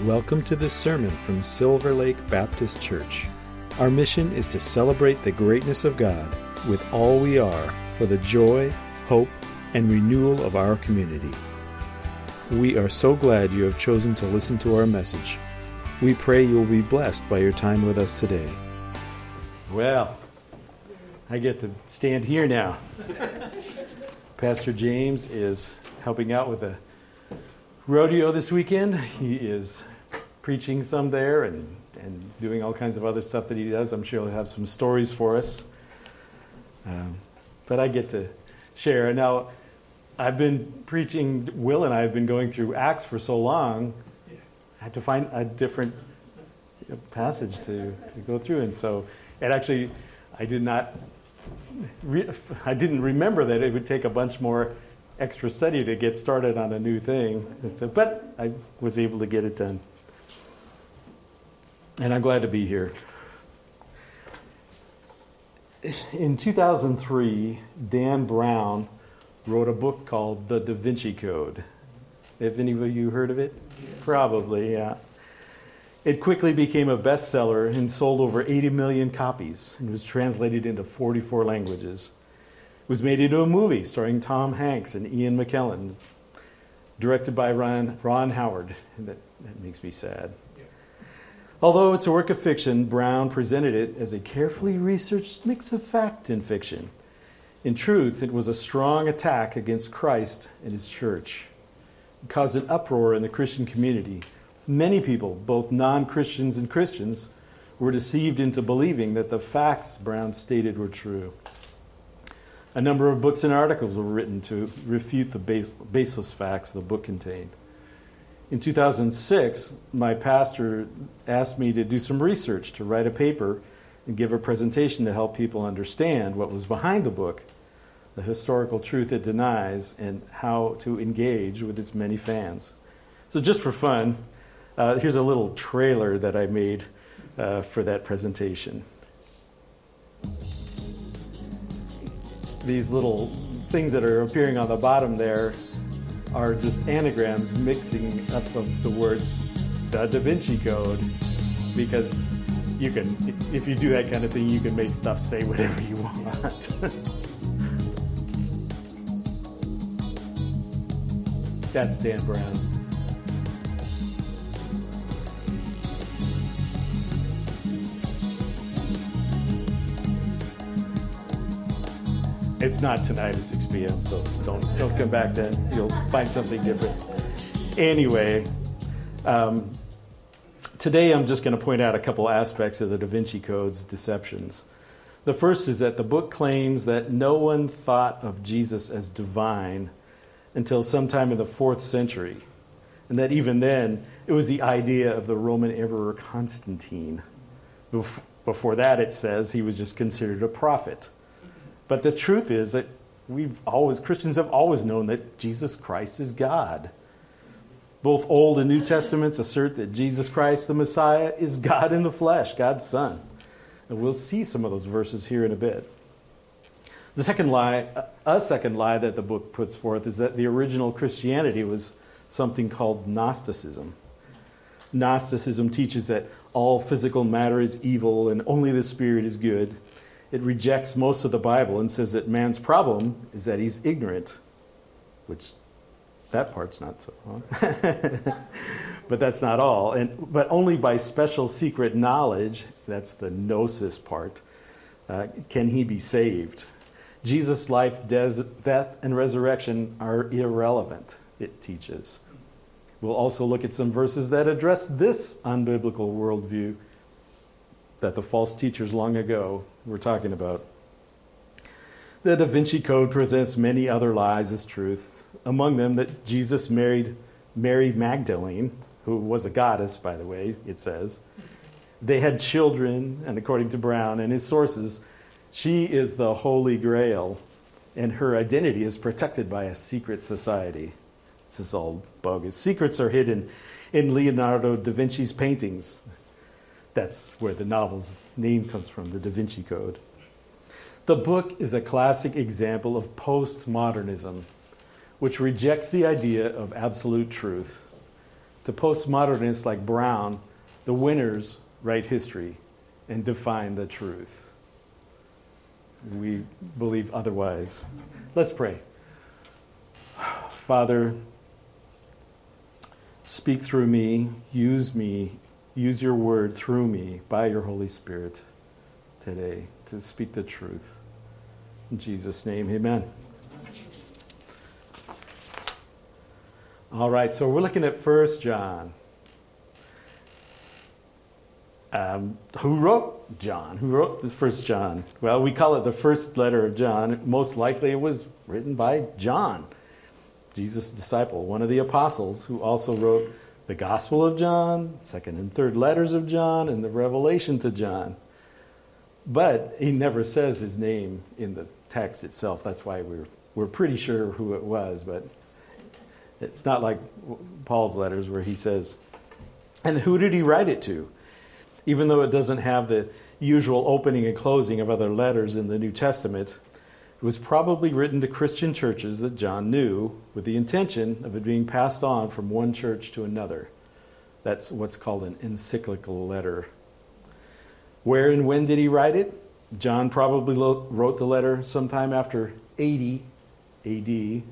Welcome to this sermon from Silver Lake Baptist Church. Our mission is to celebrate the greatness of God with all we are for the joy, hope, and renewal of our community. We are so glad you have chosen to listen to our message. We pray you will be blessed by your time with us today. Well, I get to stand here now. Pastor James is helping out with a rodeo this weekend. He is preaching some there and doing all kinds of other stuff that he does. I'm sure he'll have some stories for us. But I get to share. Now, I've been preaching, Will and I have been going through Acts for so long, I had to find a different passage to go through. And so, and actually, I didn't remember that it would take a bunch more extra study to get started on a new thing. But I was able to get it done. And I'm glad to be here. In 2003, Dan Brown wrote a book called The Da Vinci Code. Have any of you heard of it? Yes. Probably, yeah. It quickly became a bestseller and sold over 80 million copies and was translated into 44 languages. It was made into a movie starring Tom Hanks and Ian McKellen, directed by Ron Howard. And that makes me sad. Although it's a work of fiction, Brown presented it as a carefully researched mix of fact and fiction. In truth, it was a strong attack against Christ and his church. It caused an uproar in the Christian community. Many people, both non-Christians and Christians, were deceived into believing that the facts Brown stated were true. A number of books and articles were written to refute the baseless facts the book contained. In 2006, my pastor asked me to do some research, to write a paper and give a presentation to help people understand what was behind the book, the historical truth it denies, and how to engage with its many fans. So just for fun, here's a little trailer that I made for that presentation. These little things that are appearing on the bottom there are just anagrams mixing up of the words the Da Vinci Code, because you can, if you do that kind of thing, you can make stuff say whatever you want. That's Dan Brown. It's not tonight, it's 6 p.m., so don't come back then. You'll find something different. Anyway, today I'm just going to point out a couple aspects of the Da Vinci Code's deceptions. The first is that the book claims that no one thought of Jesus as divine until sometime in the 4th century, and that even then it was the idea of the Roman Emperor Constantine. Before that, it says he was just considered a prophet. But the truth is that Christians have always known that Jesus Christ is God. Both Old and New Testaments assert that Jesus Christ, the Messiah, is God in the flesh, God's Son. And we'll see some of those verses here in a bit. A second lie that the book puts forth is that the original Christianity was something called Gnosticism. Gnosticism teaches that all physical matter is evil and only the Spirit is good. It rejects most of the Bible and says that man's problem is that he's ignorant, which that part's not so wrong. But that's not all. But only by special secret knowledge, that's the gnosis part, can he be saved. Jesus' life, death, and resurrection are irrelevant, it teaches. We'll also look at some verses that address this unbiblical worldview that the false teachers long ago were talking about. The Da Vinci Code presents many other lies as truth, among them that Jesus married Mary Magdalene, who was a goddess, by the way, it says. They had children, and according to Brown and his sources, she is the Holy Grail, and her identity is protected by a secret society. This is all bogus. Secrets are hidden in Leonardo da Vinci's paintings. That's where the novel's name comes from, the Da Vinci Code. The book is a classic example of postmodernism, which rejects the idea of absolute truth. To postmodernists like Brown, the winners write history and define the truth. We believe otherwise. Let's pray. Father, speak through me, use your word through me by your Holy Spirit today to speak the truth. In Jesus' name, amen. All right, so we're looking at 1 John. Who wrote John? Who wrote the 1 John? Well, we call it the first letter of John. Most likely it was written by John, Jesus' disciple, one of the apostles, who also wrote the Gospel of John, 2nd and 3rd letters of John, and the Revelation to John. But he never says his name in the text itself. That's why we're pretty sure who it was, but it's not like Paul's letters where he says, and who did he write it to? Even though it doesn't have the usual opening and closing of other letters in the New Testament, it was probably written to Christian churches that John knew with the intention of it being passed on from one church to another. That's what's called an encyclical letter. Where and when did he write it? John probably wrote the letter sometime after 80 AD,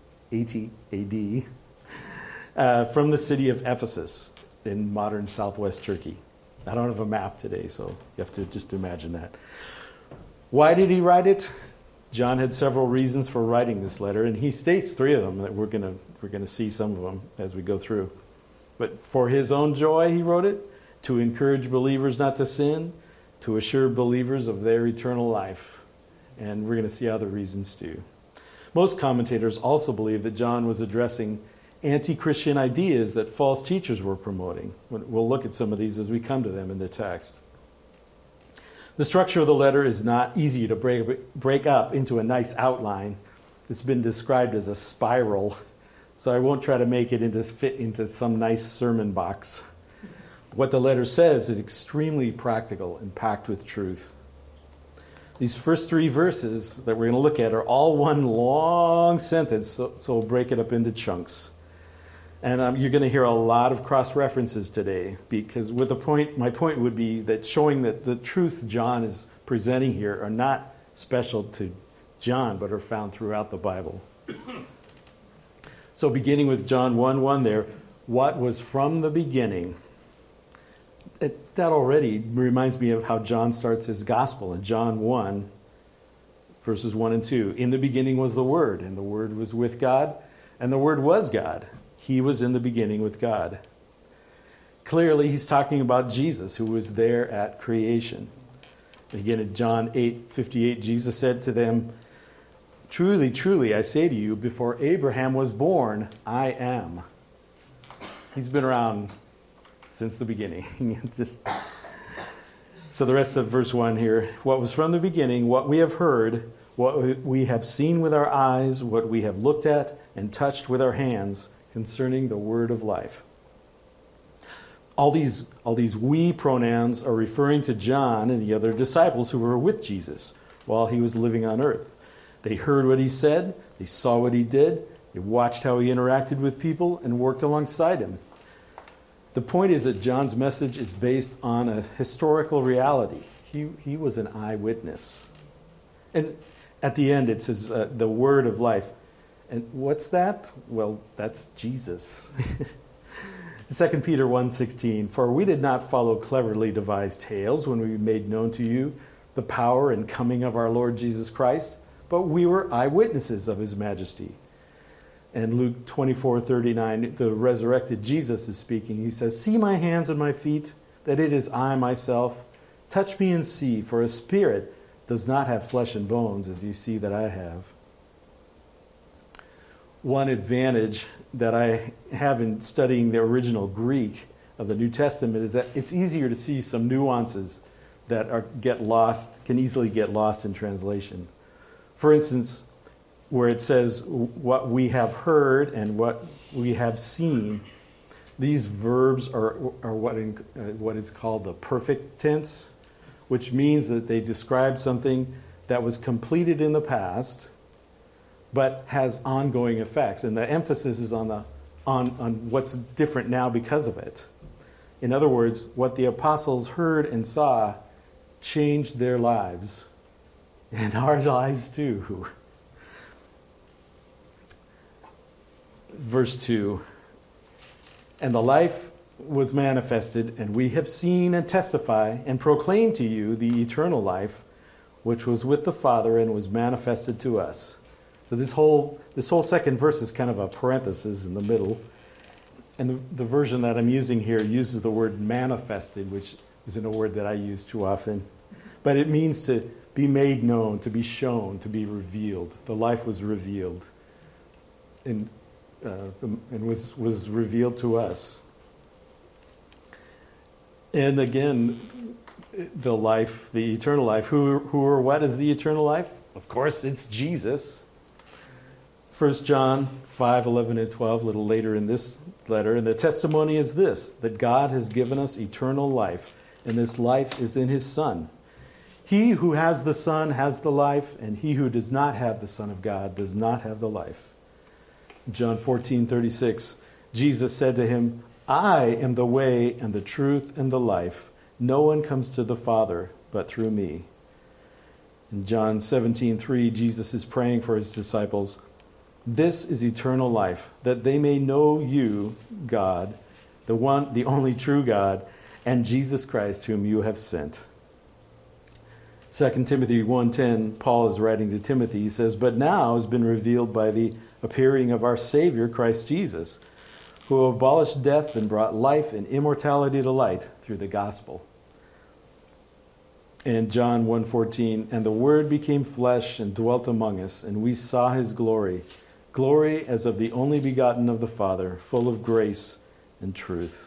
from the city of Ephesus in modern southwest Turkey. I don't have a map today, so you have to just imagine that. Why did he write it? John had several reasons for writing this letter, and he states 3 of them that we're going to see some of them as we go through. But for his own joy, he wrote it, to encourage believers not to sin, to assure believers of their eternal life. And we're going to see other reasons too. Most commentators also believe that John was addressing anti-Christian ideas that false teachers were promoting. We'll look at some of these as we come to them in the text. The structure of the letter is not easy to break up into a nice outline. It's been described as a spiral, so I won't try to make it fit into some nice sermon box. What the letter says is extremely practical and packed with truth. These first 3 verses that we're going to look at are all one long sentence, so we'll break it up into chunks. And you're going to hear a lot of cross-references today, because my point would be that showing that the truth John is presenting here are not special to John, but are found throughout the Bible. So beginning with John 1:1 there, what was from the beginning. That already reminds me of how John starts his gospel in John 1, verses 1 and 2. In the beginning was the Word, and the Word was with God, and the Word was God. He was in the beginning with God. Clearly, he's talking about Jesus, who was there at creation. Again, in John 8:58, Jesus said to them, "Truly, truly, I say to you, before Abraham was born, I am." He's been around since the beginning. So the rest of verse 1 here. What was from the beginning, what we have heard, what we have seen with our eyes, what we have looked at and touched with our hands concerning the word of life. All these we pronouns are referring to John and the other disciples who were with Jesus while he was living on earth. They heard what he said, they saw what he did, they watched how he interacted with people and worked alongside him. The point is that John's message is based on a historical reality. He was an eyewitness. And at the end it says the word of life. And what's that? Well, that's Jesus. 2 Peter 1:16, for we did not follow cleverly devised tales when we made known to you the power and coming of our Lord Jesus Christ, but we were eyewitnesses of his majesty. And Luke 24:39, the resurrected Jesus is speaking. He says, see my hands and my feet, that it is I myself. Touch me and see, for a spirit does not have flesh and bones, as you see that I have. One advantage that I have in studying the original Greek of the New Testament is that it's easier to see some nuances that can easily get lost in translation. For instance, where it says what we have heard and what we have seen, these verbs are what is called the perfect tense, which means that they describe something that was completed in the past but has ongoing effects. And the emphasis is on the on what's different now because of it. In other words, what the apostles heard and saw changed their lives, and our lives too. Verse 2, and the life was manifested, and we have seen and testify and proclaim to you the eternal life, which was with the Father and was manifested to us. So this whole second verse is kind of a parenthesis in the middle. And the version that I'm using here uses the word manifested, which isn't a word that I use too often. But it means to be made known, to be shown, to be revealed. The life was revealed and was revealed to us. And again, the life, the eternal life. Who or what is the eternal life? Of course, it's Jesus. 1 John 5:11 and 12, a little later in this letter. And the testimony is this, that God has given us eternal life, and this life is in his Son. He who has the Son has the life, and he who does not have the Son of God does not have the life. John 14:36, Jesus said to him, I am the way and the truth and the life. No one comes to the Father but through me. In John 17:3, Jesus is praying for his disciples. This is eternal life, that they may know you, God, the one, the only true God, and Jesus Christ, whom you have sent. 2 Timothy 1:10, Paul is writing to Timothy. He says, but now has been revealed by the appearing of our Savior, Christ Jesus, who abolished death and brought life and immortality to light through the gospel. And John 1:14, and the Word became flesh and dwelt among us, and we saw his glory, glory as of the only begotten of the Father, full of grace and truth.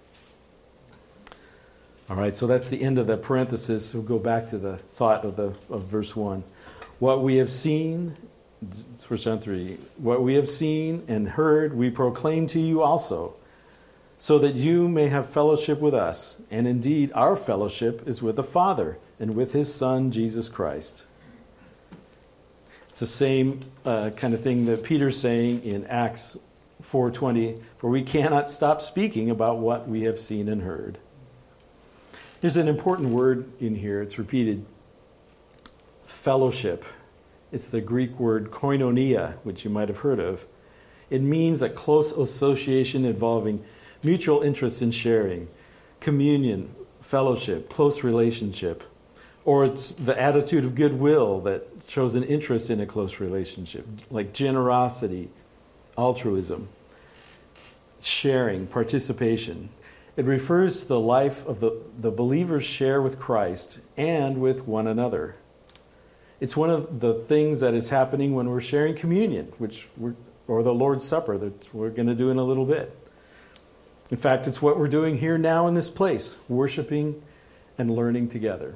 All right, so that's the end of the parenthesis. We'll go back to the thought of verse 1. What we have seen, 1 John 3, what we have seen and heard, we proclaim to you also, so that you may have fellowship with us. And indeed, our fellowship is with the Father and with his Son, Jesus Christ. It's the same kind of thing that Peter's saying in Acts 4:20, for we cannot stop speaking about what we have seen and heard. There's an important word in here. It's repeated. Fellowship. It's the Greek word koinonia, which you might have heard of. It means a close association involving mutual interest in sharing, communion, fellowship, close relationship. Or it's the attitude of goodwill that shows an interest in a close relationship, like generosity, altruism, sharing, participation. It refers to the life of the believers share with Christ and with one another. It's one of the things that is happening when we're sharing communion, or the Lord's Supper that we're going to do in a little bit. In fact, it's what we're doing here now in this place, worshiping and learning together.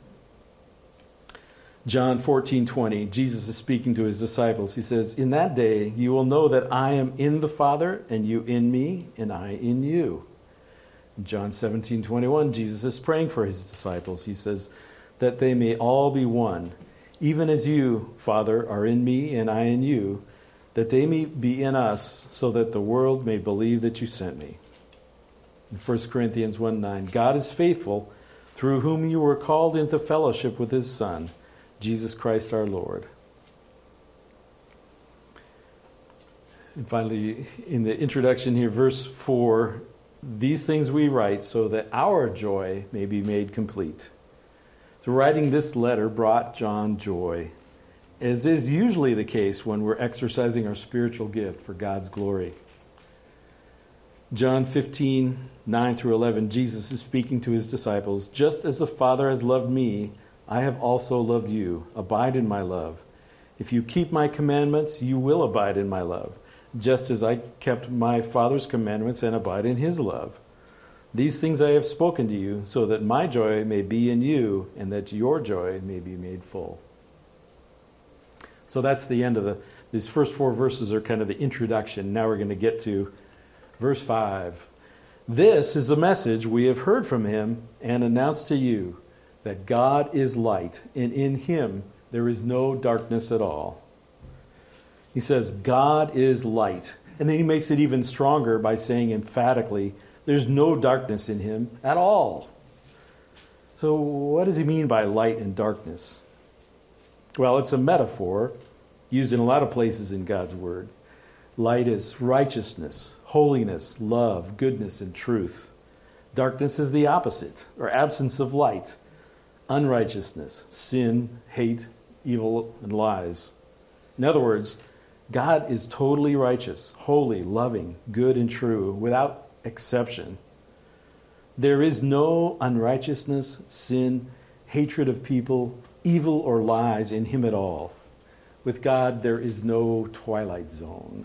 John 14:20, Jesus is speaking to his disciples. He says, in that day you will know that I am in the Father, and you in me, and I in you. In John 17:21, Jesus is praying for his disciples. He says, that they may all be one, even as you, Father, are in me and I in you, that they may be in us, so that the world may believe that you sent me. In 1 Corinthians 1:9, God is faithful, through whom you were called into fellowship with his Son, Jesus Christ our Lord. And finally, in the introduction here, verse 4, these things we write so that our joy may be made complete. So writing this letter brought John joy, as is usually the case when we're exercising our spiritual gift for God's glory. John 15:9-11, Jesus is speaking to his disciples, just as the Father has loved me, I have also loved you. Abide in my love. If you keep my commandments, you will abide in my love, just as I kept my Father's commandments and abide in his love. These things I have spoken to you, so that my joy may be in you, and that your joy may be made full. So that's the end of these first four verses are kind of the introduction. Now we're going to get to verse 5. This is the message we have heard from him and announced to you, that God is light, and in him there is no darkness at all. He says, God is light. And then he makes it even stronger by saying emphatically, there's no darkness in him at all. So what does he mean by light and darkness? Well, it's a metaphor used in a lot of places in God's Word. Light is righteousness, holiness, love, goodness, and truth. Darkness is the opposite, or absence of light, unrighteousness, sin, hate, evil, and lies. In other words, God is totally righteous, holy, loving, good, and true, without exception. There is no unrighteousness, sin, hatred of people, evil, or lies in him at all. With God, there is no twilight zone.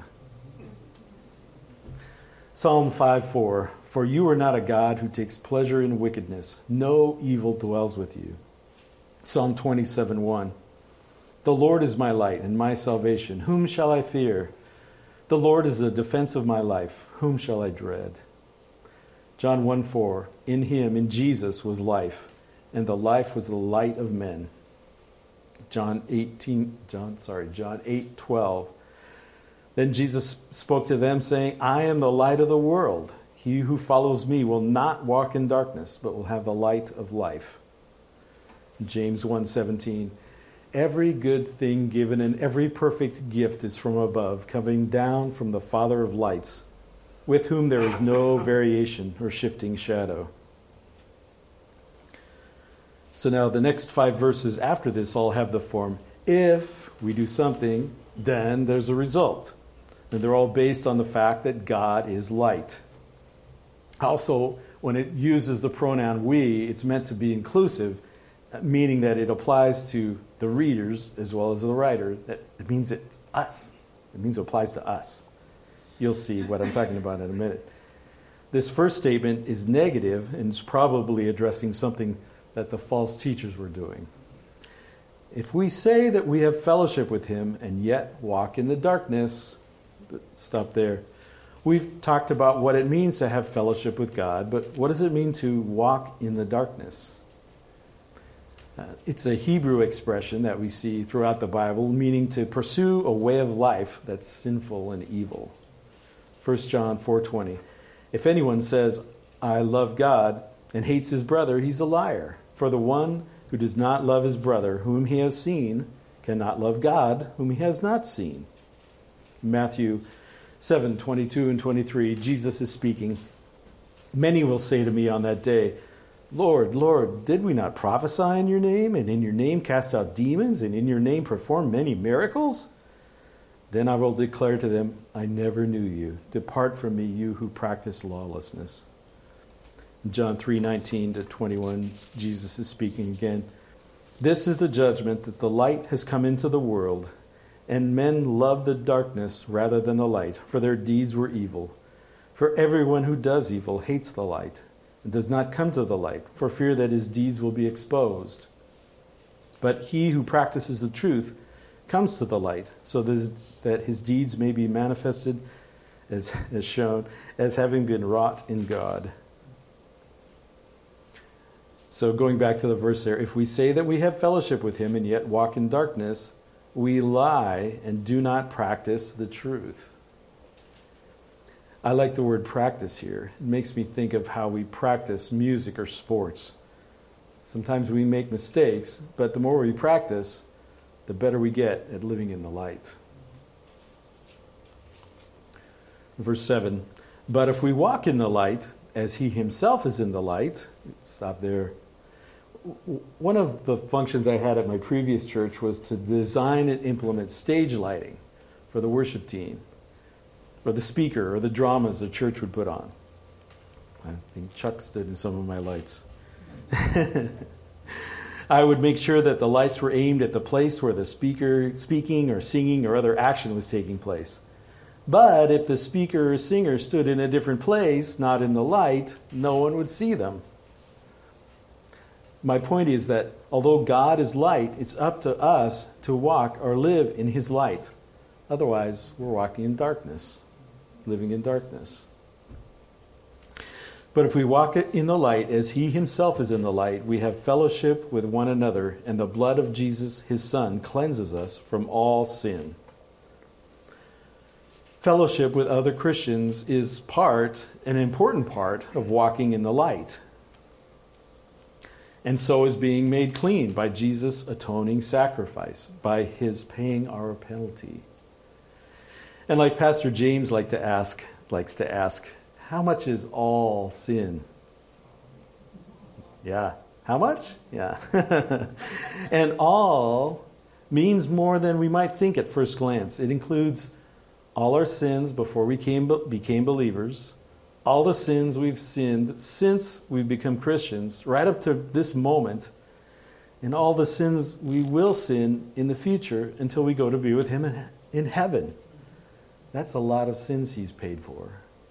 Psalm 5:4, for you are not a God who takes pleasure in wickedness. No evil dwells with you. Psalm 27:1, the Lord is my light and my salvation. Whom shall I fear? The Lord is the defense of my life. Whom shall I dread? John 1:4, in him, in Jesus, was life, and the life was the light of men. John 8:12. Then Jesus spoke to them, saying, I am the light of the world. He who follows me will not walk in darkness, but will have the light of life. James 1:17. Every good thing given and every perfect gift is from above, coming down from the Father of lights, with whom there is no variation or shifting shadow. So now the next 5 verses after this all have the form, if we do something, then there's a result. And they're all based on the fact that God is light. Also, when it uses the pronoun we, it's meant to be inclusive, meaning that it applies to the readers as well as the writer. That it means it's us. It means it applies to us. You'll see what I'm talking about in a minute. This first statement is negative and is probably addressing something that the false teachers were doing. If we say that we have fellowship with him and yet walk in the darkness, stop there. We've talked about what it means to have fellowship with God, but what does it mean to walk in the darkness? It's a Hebrew expression that we see throughout the Bible, meaning to pursue a way of life that's sinful and evil. 1 John 4:20. If anyone says, I love God, and hates his brother, he's a liar. For the one who does not love his brother, whom he has seen, cannot love God, whom he has not seen. Matthew 7:22 and 23, Jesus is speaking. Many will say to me on that day, Lord, Lord, did we not prophesy in your name, and in your name cast out demons, and in your name perform many miracles? Then I will declare to them, I never knew you. Depart from me, you who practice lawlessness. John 3:19 to 21, Jesus is speaking again. This is the judgment, that the light has come into the world, and men love the darkness rather than the light, for their deeds were evil. For everyone who does evil hates the light, and does not come to the light, for fear that his deeds will be exposed. But he who practices the truth comes to the light, so that his deeds may be manifested, as shown, as having been wrought in God. So going back to the verse there, if we say that we have fellowship with him and yet walk in darkness, we lie and do not practice the truth. I like the word practice here. It makes me think of how we practice music or sports. Sometimes we make mistakes, but the more we practice, the better we get at living in the light. Verse 7, but if we walk in the light, as he himself is in the light, stop there. One of the functions I had at my previous church was to design and implement stage lighting for the worship team, or the speaker, or the dramas the church would put on. I think Chuck stood in some of my lights. I would make sure that the lights were aimed at the place where the speaker speaking or singing or other action was taking place. But if the speaker or singer stood in a different place, not in the light, no one would see them. My point is that although God is light, it's up to us to walk or live in his light. Otherwise, we're walking in darkness, living in darkness. But if we walk in the light as he himself is in the light, we have fellowship with one another, and the blood of Jesus, his Son, cleanses us from all sin. Fellowship with other Christians is an important part of walking in the light. And so is being made clean by Jesus' atoning sacrifice, by his paying our penalty. And like Pastor James likes to ask, how much is all sin? Yeah. How much? Yeah. And all means more than we might think at first glance. It includes all our sins before we became believers, all the sins we've sinned since we've become Christians, right up to this moment, and all the sins we will sin in the future until we go to be with him in heaven. That's a lot of sins he's paid for.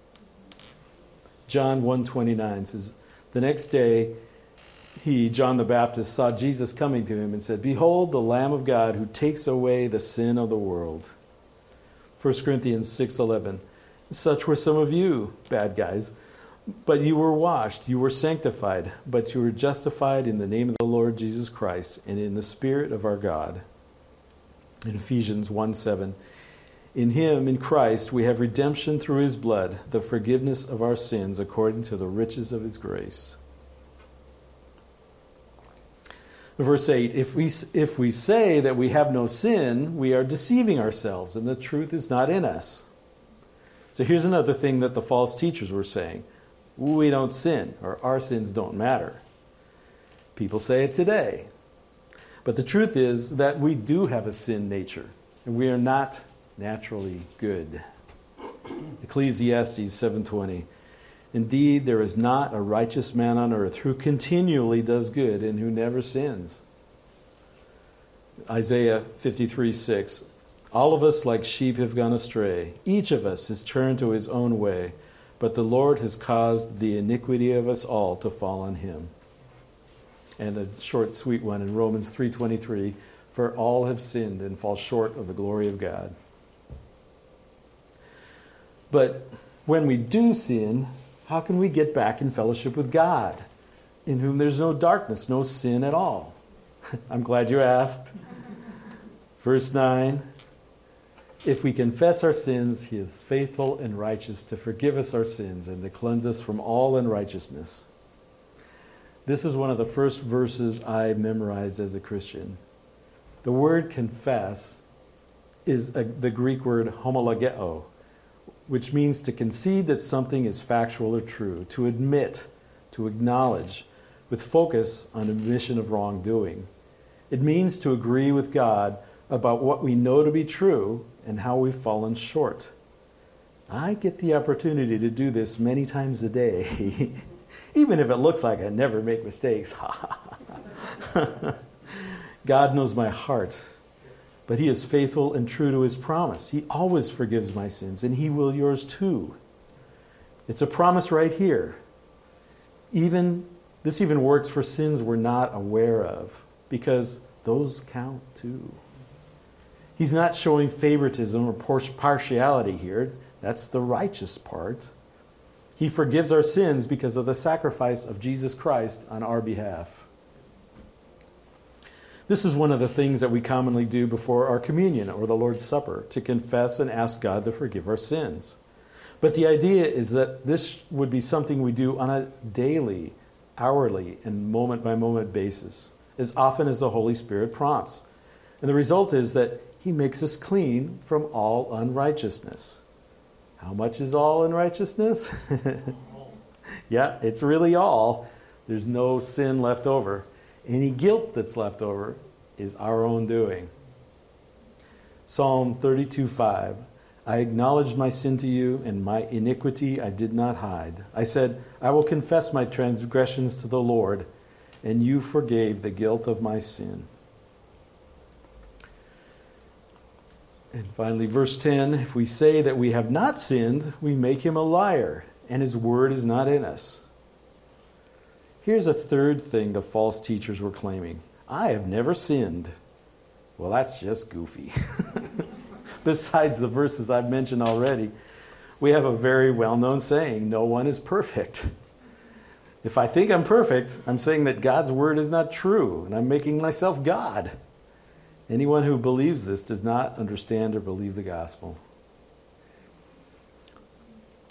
John 1:29 says, the next day he, John the Baptist, saw Jesus coming to him and said, behold, the Lamb of God who takes away the sin of the world. 1 Corinthians 6:11. Such were some of you, bad guys, but you were washed, you were sanctified, but you were justified in the name of the Lord Jesus Christ and in the Spirit of our God. In Ephesians 1:7. In him, in Christ, we have redemption through his blood, the forgiveness of our sins according to the riches of his grace. Verse 8, if we say that we have no sin, we are deceiving ourselves, and the truth is not in us. So here's another thing that the false teachers were saying. We don't sin, or our sins don't matter. People say it today. But the truth is that we do have a sin nature, and we are not naturally good. Ecclesiastes 7:20. Indeed, there is not a righteous man on earth who continually does good and who never sins. Isaiah 53:6. All of us like sheep have gone astray. Each of us has turned to his own way, but the Lord has caused the iniquity of us all to fall on him. And a short, sweet one in Romans 3:23. For all have sinned and fall short of the glory of God. But when we do sin, how can we get back in fellowship with God, in whom there's no darkness, no sin at all? I'm glad you asked. Verse 9, if we confess our sins, he is faithful and righteous to forgive us our sins and to cleanse us from all unrighteousness. This is one of the first verses I memorized as a Christian. The word confess is the Greek word homologeo, which means to concede that something is factual or true, to admit, to acknowledge, with focus on admission of wrongdoing. It means to agree with God about what we know to be true and how we've fallen short. I get the opportunity to do this many times a day, even if it looks like I never make mistakes. God knows my heart. But he is faithful and true to his promise. He always forgives my sins, and he will yours too. It's a promise right here. This even works for sins we're not aware of, because those count too. He's not showing favoritism or partiality here. That's the righteous part. He forgives our sins because of the sacrifice of Jesus Christ on our behalf. This is one of the things that we commonly do before our communion or the Lord's Supper, to confess and ask God to forgive our sins. But the idea is that this would be something we do on a daily, hourly, and moment-by-moment basis, as often as the Holy Spirit prompts. And the result is that he makes us clean from all unrighteousness. How much is all unrighteousness? Yeah, it's really all. There's no sin left over. Any guilt that's left over is our own doing. Psalm 32:5. I acknowledged my sin to you, and my iniquity I did not hide. I said, I will confess my transgressions to the Lord, and you forgave the guilt of my sin. And finally, verse 10, if we say that we have not sinned, we make him a liar, and his word is not in us. Here's a third thing the false teachers were claiming. I have never sinned. Well, that's just goofy. Besides the verses I've mentioned already, we have a very well-known saying, no one is perfect. If I think I'm perfect, I'm saying that God's word is not true, and I'm making myself God. Anyone who believes this does not understand or believe the gospel.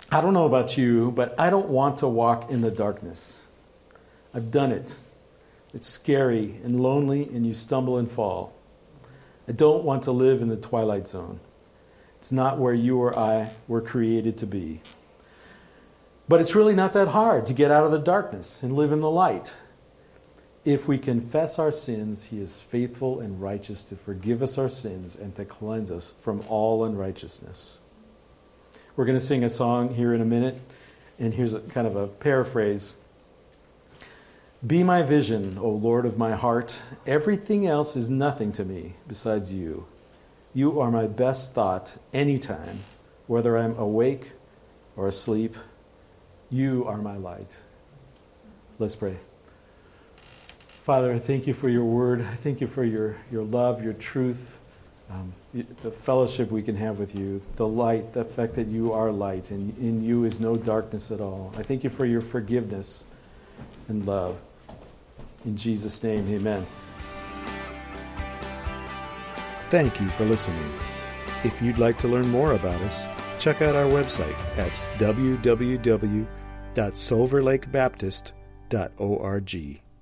I don't know about you, but I don't want to walk in the darkness. I've done it. It's scary and lonely, and you stumble and fall. I don't want to live in the twilight zone. It's not where you or I were created to be. But it's really not that hard to get out of the darkness and live in the light. If we confess our sins, He is faithful and righteous to forgive us our sins and to cleanse us from all unrighteousness. We're going to sing a song here in a minute, and here's kind of a paraphrase. Be my vision, O Lord of my heart. Everything else is nothing to me besides you. You are my best thought anytime, whether I'm awake or asleep. You are my light. Let's pray. Father, I thank you for your word. I thank you for your love, your truth, the fellowship we can have with you, the light, the fact that you are light, and in you is no darkness at all. I thank you for your forgiveness and love. In Jesus' name, amen. Thank you for listening. If you'd like to learn more about us, check out our website at www.silverlakebaptist.org.